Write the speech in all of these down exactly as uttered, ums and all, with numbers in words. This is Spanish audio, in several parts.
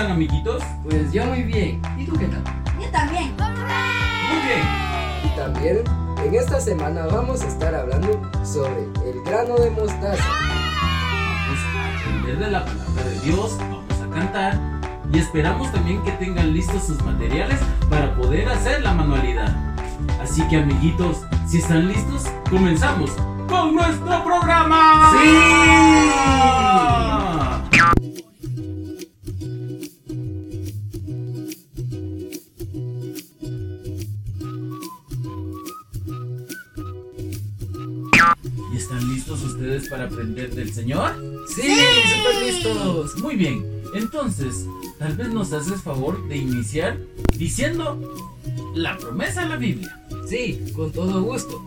están, amiguitos? Pues yo muy bien. ¿Y tú qué tal? Yo también. Muy bien. Y también en esta semana vamos a estar hablando sobre el grano de mostaza. Vamos a aprender de la palabra de Dios, vamos a cantar y esperamos también que tengan listos sus materiales para poder hacer la manualidad. Así que, amiguitos, si están listos, comenzamos con nuestro programa. ¡Sí! ¿Y están listos ustedes para aprender del Señor? ¡Sí! ¡Súper listos! Muy bien, entonces, tal vez nos haces favor de iniciar diciendo la promesa de la Biblia. Sí, con todo gusto.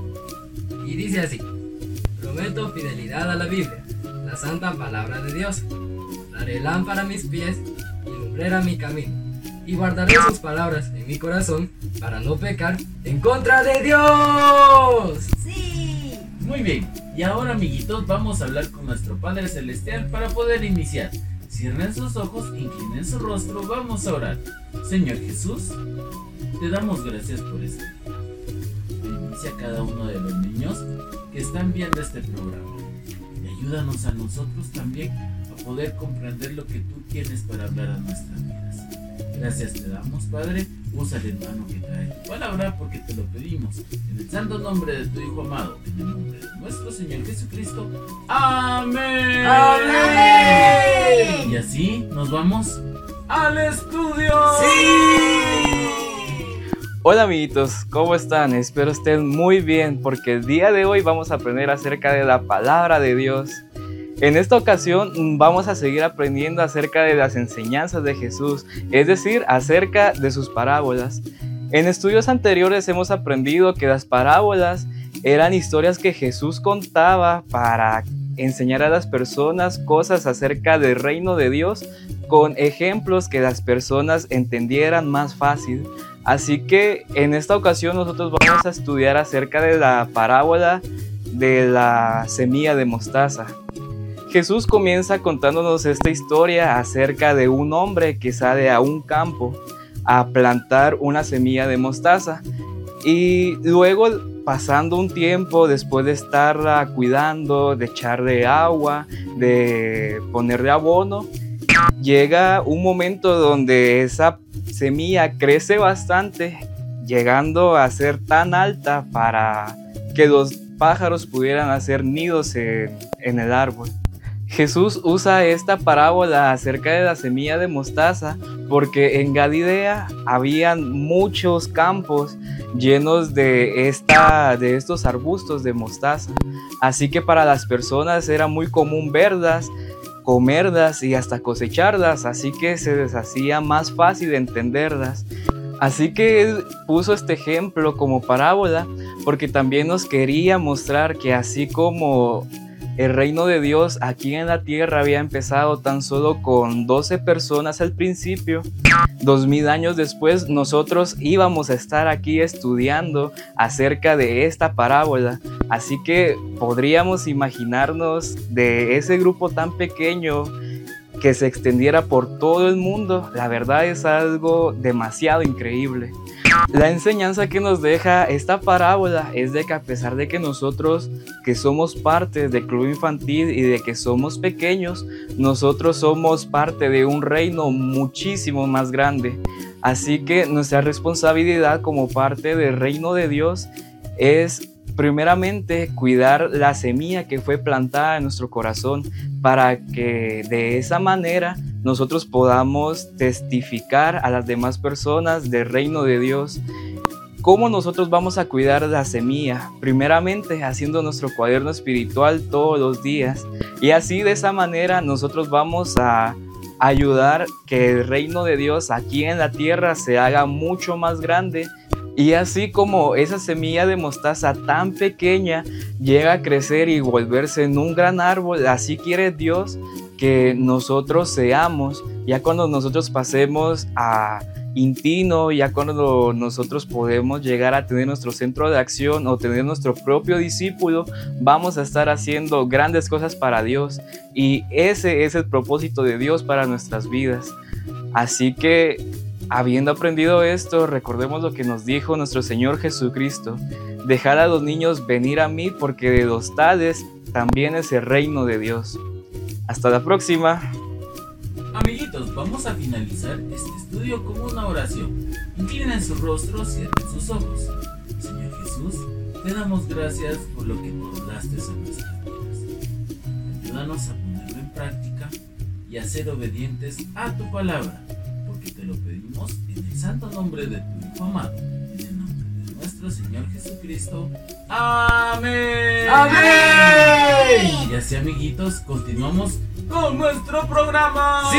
Y dice así: prometo fidelidad a la Biblia, la santa palabra de Dios. Daré lámpara a mis pies y lumbrera mi camino. Y guardaré sus palabras en mi corazón para no pecar en contra de Dios. Sí. Muy bien, y ahora, amiguitos, vamos a hablar con nuestro Padre Celestial para poder iniciar. Cierren sus ojos, inclinen su rostro, vamos a orar. Señor Jesús, te damos gracias por este día. Bendice a cada uno de los niños que están viendo este programa. Y ayúdanos a nosotros también a poder comprender lo que tú tienes para hablar a nuestras vidas. Gracias te damos, Padre. Usa el hermano que trae tu palabra porque te lo pedimos. En el santo nombre de tu Hijo amado, en el nombre de nuestro Señor Jesucristo. ¡Amén! ¡Amén! Y así nos vamos al estudio. ¡Sí! Hola amiguitos, ¿cómo están? Espero estén muy bien porque el día de hoy vamos a aprender acerca de la palabra de Dios. En esta ocasión vamos a seguir aprendiendo acerca de las enseñanzas de Jesús, es decir, acerca de sus parábolas. En estudios anteriores hemos aprendido que las parábolas eran historias que Jesús contaba para enseñar a las personas cosas acerca del reino de Dios con ejemplos que las personas entendieran más fácil. Así que en esta ocasión nosotros vamos a estudiar acerca de la parábola de la semilla de mostaza. Jesús comienza contándonos esta historia acerca de un hombre que sale a un campo a plantar una semilla de mostaza y luego, pasando un tiempo después de estarla cuidando, de echarle agua, de ponerle abono, llega un momento donde esa semilla crece bastante, llegando a ser tan alta para que los pájaros pudieran hacer nidos en, en el árbol. Jesús usa esta parábola acerca de la semilla de mostaza porque en Galilea habían muchos campos llenos de, esta, de estos arbustos de mostaza. Así que para las personas era muy común verlas, comerlas y hasta cosecharlas, así que se les hacía más fácil entenderlas. Así que él puso este ejemplo como parábola porque también nos quería mostrar que así como el reino de Dios aquí en la tierra había empezado tan solo con doce personas al principio, dos mil años después nosotros íbamos a estar aquí estudiando acerca de esta parábola. Así que podríamos imaginarnos de ese grupo tan pequeño que se extendiera por todo el mundo. La verdad es algo demasiado increíble. La enseñanza que nos deja esta parábola es de que a pesar de que nosotros que somos parte del club infantil y de que somos pequeños, nosotros somos parte de un reino muchísimo más grande. Así que nuestra responsabilidad como parte del reino de Dios es primeramente cuidar la semilla que fue plantada en nuestro corazón para que de esa manera nosotros podamos testificar a las demás personas del reino de Dios. ¿Cómo nosotros vamos a cuidar la semilla? Primeramente haciendo nuestro cuaderno espiritual todos los días y así de esa manera nosotros vamos a ayudar que el reino de Dios aquí en la tierra se haga mucho más grande. Y así como esa semilla de mostaza tan pequeña llega a crecer y volverse en un gran árbol, así quiere Dios que nosotros seamos, ya cuando nosotros pasemos a Intino, ya cuando nosotros podemos llegar a tener nuestro centro de acción o tener nuestro propio discípulo, vamos a estar haciendo grandes cosas para Dios y ese es el propósito de Dios para nuestras vidas. Así que, habiendo aprendido esto, recordemos lo que nos dijo nuestro Señor Jesucristo: dejad a los niños venir a mí, porque de los tales también es el reino de Dios. Hasta la próxima. Amiguitos, vamos a finalizar este estudio con una oración. Inclinen sus rostros, cierren sus ojos. Señor Jesús, te damos gracias por lo que tú hablaste a nuestras vidas. Ayúdanos a ponerlo en práctica y a ser obedientes a tu palabra, porque te lo pedimos en el santo nombre de tu Hijo amado, en el nombre de nuestro Señor Jesucristo. ¡Amén! ¡Amén! Y así, amiguitos, continuamos con nuestro programa. ¡Sí!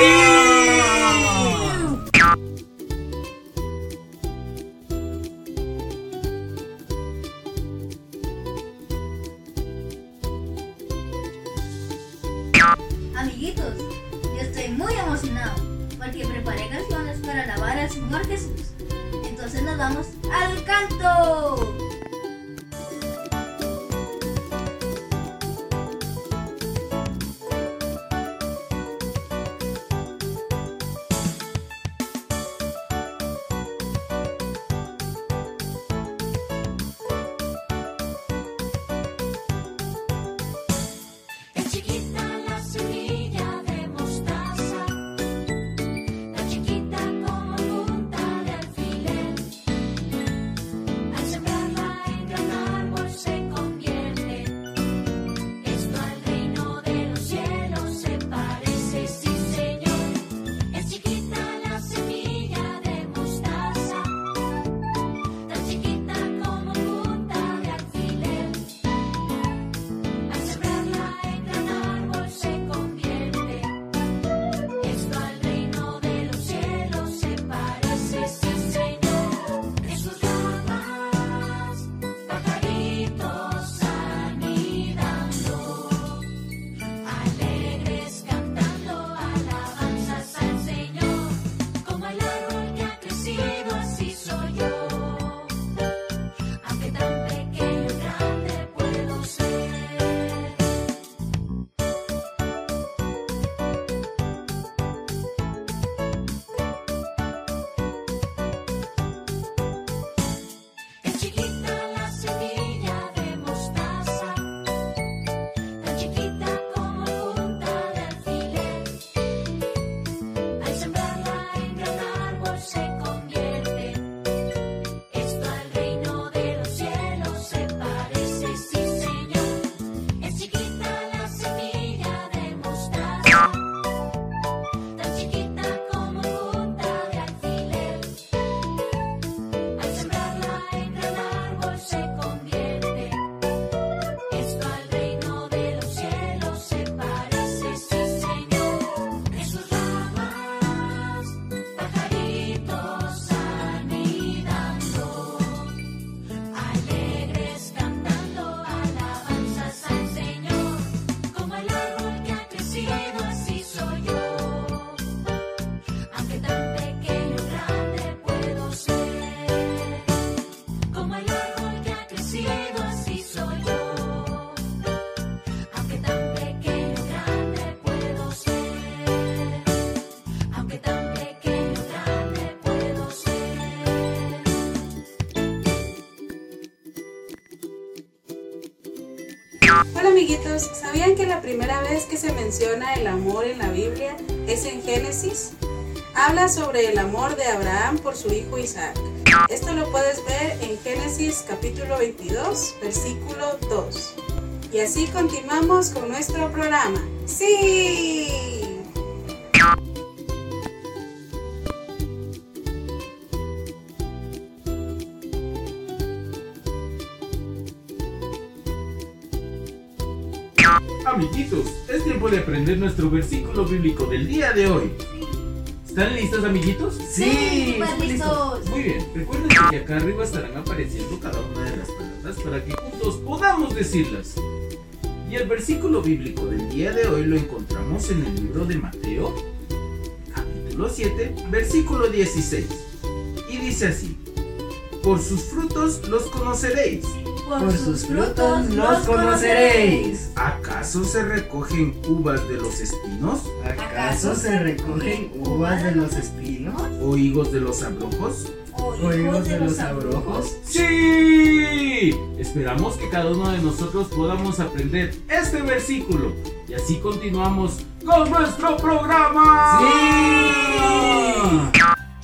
Amiguitos, yo estoy muy emocionado porque preparé canciones para alabar al Señor Jesús. Entonces nos vamos al canto. Hola amiguitos, ¿sabían que la primera vez que se menciona el amor en la Biblia es en Génesis? Habla sobre el amor de Abraham por su hijo Isaac. Esto lo puedes ver en Génesis capítulo veintidós, versículo dos. Y así continuamos con nuestro programa. ¡Sí! Amiguitos, es tiempo de aprender nuestro versículo bíblico del día de hoy. ¿Están listos, amiguitos? Sí, súper listos. Muy bien, recuerden que acá arriba estarán apareciendo cada una de las palabras para que juntos podamos decirlas. Y el versículo bíblico del día de hoy lo encontramos en el libro de Mateo, capítulo siete, versículo dieciséis. Y dice así: por sus frutos los conoceréis. Por sus frutos los conoceréis. ¿Acaso se recogen uvas de los espinos? ¿Acaso se recogen uvas de los espinos? ¿O higos de los abrojos? ¿O higos de los abrojos? ¡Sí! Esperamos que cada uno de nosotros podamos aprender este versículo. Y así continuamos con nuestro programa. ¡Sí!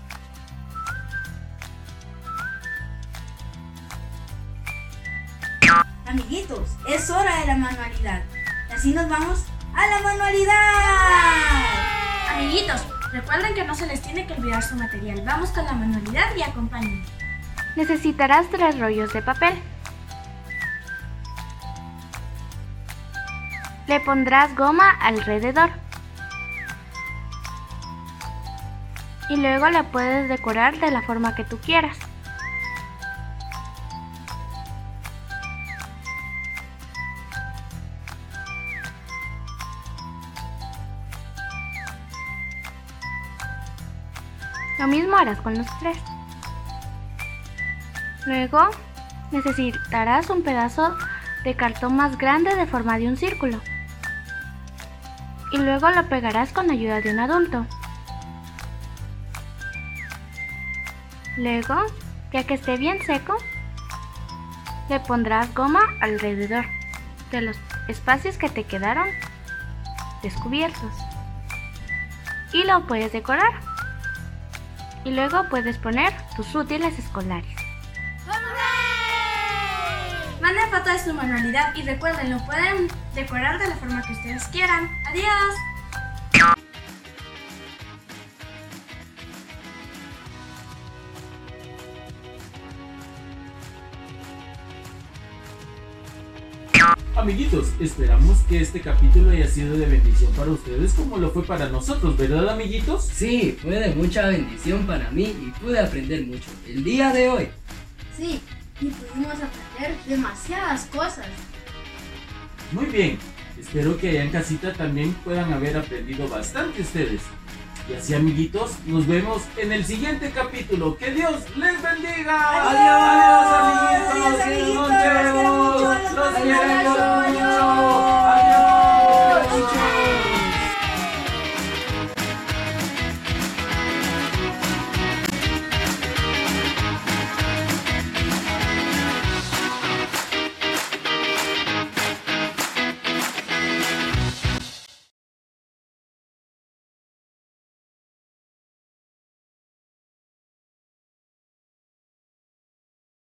Amiguitos, es hora de la manualidad. Y así nos vamos a la manualidad. Amiguitos, recuerden que no se les tiene que olvidar su material. Vamos con la manualidad y acompáñenme. Necesitarás tres rollos de papel. Le pondrás goma alrededor. Y luego la puedes decorar de la forma que tú quieras. Lo mismo harás con los tres. Luego necesitarás un pedazo de cartón más grande de forma de un círculo. Y luego lo pegarás con ayuda de un adulto. Luego, ya que esté bien seco, le pondrás goma alrededor de los espacios que te quedaron descubiertos. Y lo puedes decorar. Y luego puedes poner tus útiles escolares. Manden foto de su manualidad y recuerden, lo pueden decorar de la forma que ustedes quieran. ¡Adiós! Amiguitos, esperamos que este capítulo haya sido de bendición para ustedes como lo fue para nosotros, ¿verdad, amiguitos? Sí, fue de mucha bendición para mí y pude aprender mucho el día de hoy. Sí, y pudimos aprender demasiadas cosas. Muy bien, espero que allá en casita también puedan haber aprendido bastante ustedes. Y así, amiguitos, nos vemos en el siguiente capítulo. ¡Que Dios les bendiga! ¡Adiós! ¡Adiós, amiguitos! ¡Adiós, amiguitos! ¡Nos vemos! Los quiero mucho, los ¡Los quiero.